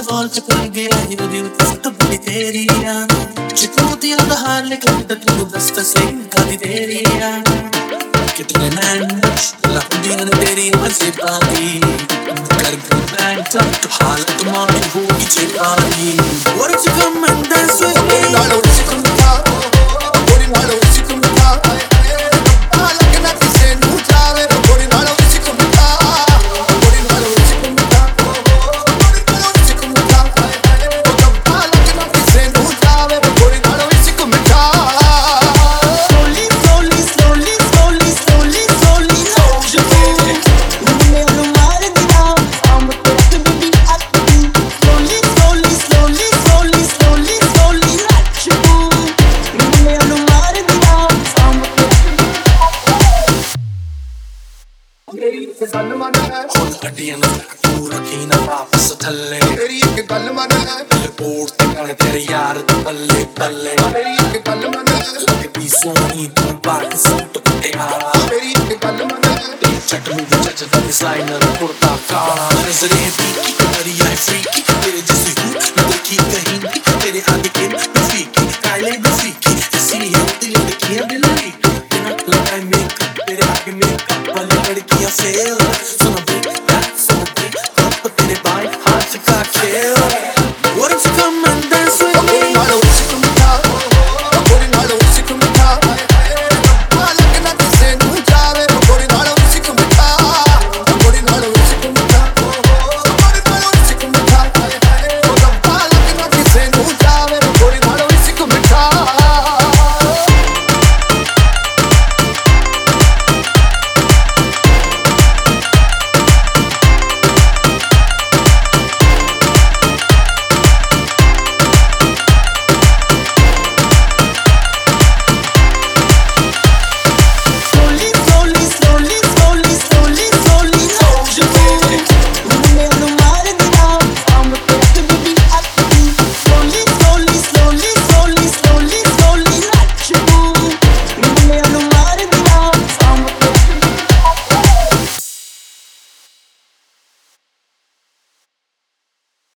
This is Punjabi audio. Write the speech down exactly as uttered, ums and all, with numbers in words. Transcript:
ਵਾਲ ਚ ਪੈ ਗਿਆ ਹੀ ਉਹਦੀ ਉਤਸਤ ਬੜੀ ਤੇਰੀ ਆ ਚਿਕੋਤੀਆਂ ਦਾ ਹਾਰ ਲਿਖਣ ਦਾ ਤੂੰ ਦਸਤ ਸਿੰਘ ਕਦੀ ਤੇਰੀ ਆ ਕਿਤਨੇ ਨੈਣ ਲੱਗਦੀਆਂ ਨੇ ਤੇਰੀ ਮਜ਼ੇ ਪਾਦੀ ਕਰ ਗਈ ਬੈਂਕ ਤੱਕ ਹਾਲਤ ਮਾੜੀ ਹੋ ਗਈ ਚੇਤਾਨੀ What if you come and dance with me? ਨਾਲੋਂ ਸਿੱਖਣ ਦਾ ਗੋਰੀ ਨਾਲੋਂ ਸਿੱਖਣ ਦਾ ਆ ਲੱਗਣਾ ਕਿਸੇ ਨੂੰ ਜਾਵੇ ਗੋਰੀ ਨਾਲੋਂ ਸਿੱਖਣ ਦਾ ਗੋਰੀ ਨਾਲੋਂ ਸਿੱਖਣ ਦਾ ਗੋਰੀ ਨਾਲੋਂ ਸਿੱਖਣ ਦਾ ਆ ਲੱਗਣਾ ਕਿਸੇ ਨੂੰ ਜਾਵੇ ਗੋਰੀ ਨਾਲੋਂ ਸਿੱਖਣ ਦਾ Slowly, slowly, slowly, slowly, slowly, slowly, slowly ਮੈਂ ਉਹਨੂੰ ਮਾਰਦੀ ਨਾ ਆਮ ਤੇ ਬੀਬੀ ਅੱਤੀ Slowly, slowly, slowly, slowly, slowly, slowly, like you ਮੈਂ ਉਹਨੂੰ ਮਾਰਦੀ ਨਾ ਆਮ ਤੇ ਮੇਰੀ ਇੱਕ ਗੱਲ ਮੰਨ ਲੈ ਹੁਣ ਹੱਡੀਆਂ ਨੂੰ ਤੂੰ ਰੱਖੀ ਨਾ ਵਾਪਸ ਥੱਲੇ ਮੇਰੀ ਇੱਕ ਗੱਲ ਮੰਨ ਲੈ ਰਿਪੋਰਟ ਤੇ ਕਰ ਤੇਰੇ ਯਾਰ ਤੂੰ ਬੱਲੇ ਬੱਲੇ ਮੇਰੀ ਇੱਕ ਗੱਲ ਮੰਨ ਲੈ ਲੱਗਦੀ ਸੋਹਣੀ ਤੂੰ ਬਾਕ ਸੂਟ ਕੁੱਟਿਆ ਮੇਰੀ ਇੱਕ ਗੱਲ ਮੰਨ ਲੈ ਚੱਟ ਨੂੰ ਚੱਟ ਦਾ ਡਿਜ਼ਾਈਨਰ ਕੁੜਤਾ ਕਾਲਾ ਨਜ਼ਰੇ ਦੀ ਕੀ ਕਰੀ ਆਈ ਫ੍ਰੀਕੀ ਤੇਰੇ ਜਿਸੀ